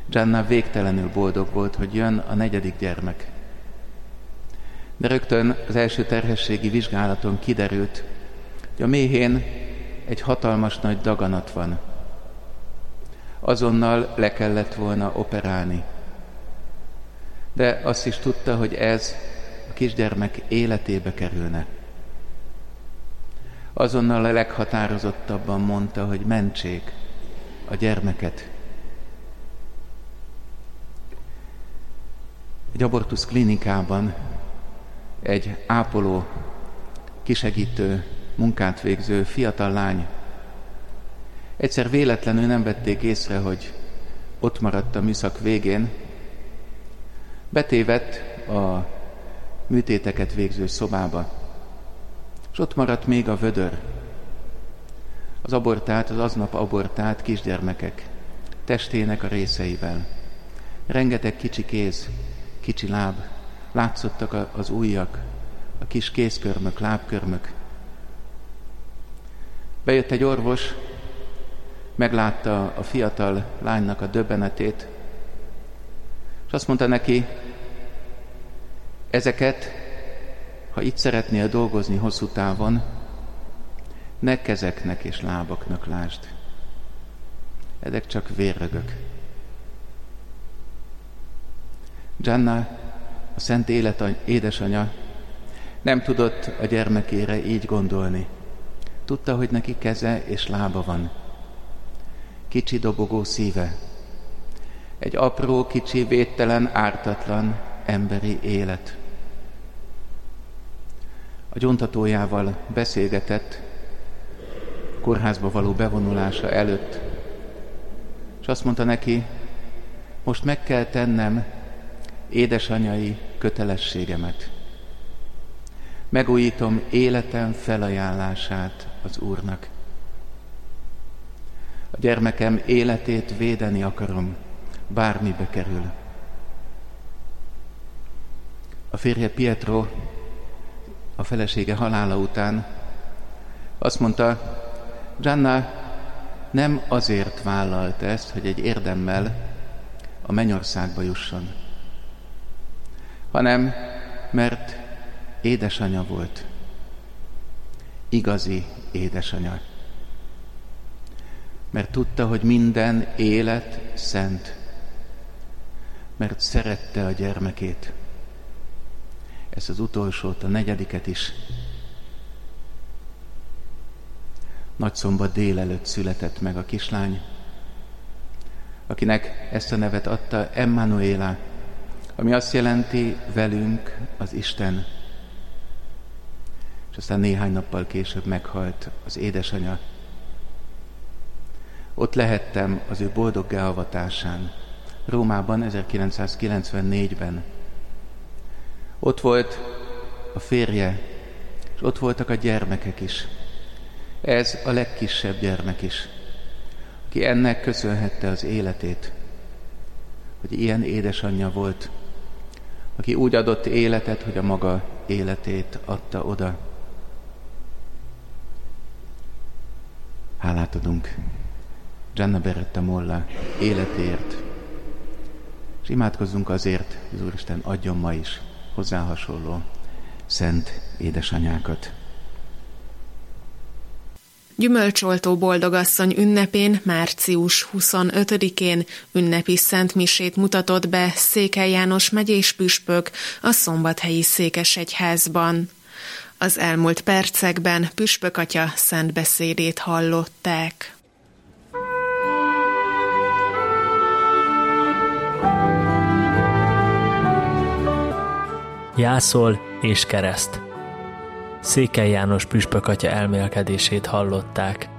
Gianna végtelenül boldog volt, hogy jön a 4. gyermek. De rögtön az első terhességi vizsgálaton kiderült, hogy a méhén egy hatalmas nagy daganat van. Azonnal le kellett volna operálni. De azt is tudta, hogy ez a kisgyermek életébe kerülne. Azonnal a leghatározottabban mondta, hogy mentsék a gyermeket. Egy abortusz klinikában egy ápoló, kisegítő, munkát végző fiatal lány. Egyszer véletlenül nem vették észre, hogy ott maradt a műszak végén. Betévedt a műtéteket végző szobába, és ott maradt még a vödör. Az aznap abortált kisgyermekek testének a részeivel. Rengeteg kicsi kéz, kicsi láb, látszottak az ujjak, a kis kézkörmök, lábkörmök. Bejött egy orvos, meglátta a fiatal lánynak a döbbenetét, és azt mondta neki, ezeket, ha itt szeretnél dolgozni hosszú távon, ne kezeknek és lábaknak lásd. Ezek csak vérrögök. Gianna, a szent élet édesanyja, nem tudott a gyermekére így gondolni. Tudta, hogy neki keze és lába van. Kicsi dobogó szíve. Egy apró, kicsi, védtelen, ártatlan emberi élet. A gyóntatójával beszélgetett kórházba való bevonulása előtt, és azt mondta neki, most meg kell tennem édesanyai kötelességemet. Megújítom életem felajánlását az Úrnak. A gyermekem életét védeni akarom, bármibe kerül. A férje Pietro a felesége halála után azt mondta, Gianna nem azért vállalt ezt, hogy egy érdemmel a mennyországba jusson, hanem mert édesanya volt. Igazi édesanya. Mert tudta, hogy minden élet szent. Mert szerette a gyermekét. Ezt az utolsót, a 4. is. Nagyszombat délelőtt született meg a kislány, akinek ezt a nevet adta Emmanuela, ami azt jelenti velünk az Isten. És aztán néhány nappal később meghalt az édesanya. Ott lehettem az ő boldoggá avatásán, Rómában 1994-ben. Ott volt a férje, és ott voltak a gyermekek is. Ez a legkisebb gyermek is, aki ennek köszönhette az életét, hogy ilyen édesanyja volt, aki úgy adott életet, hogy a maga életét adta oda. Hálát adunk Gianna Beretta Molla életéért, és imádkozzunk azért, hogy az Úristen adjon ma is hozzá hasonló szent édesanyákat. Gyümölcsoltó boldogasszony ünnepén, március 25-én ünnepi szentmisét mutatott be Székely János megyés püspök a Szombathelyi székesegyházban. Az elmúlt percekben püspök atya szent beszédét hallották. Jászol és kereszt. Székely János püspök atya elmélkedését hallották.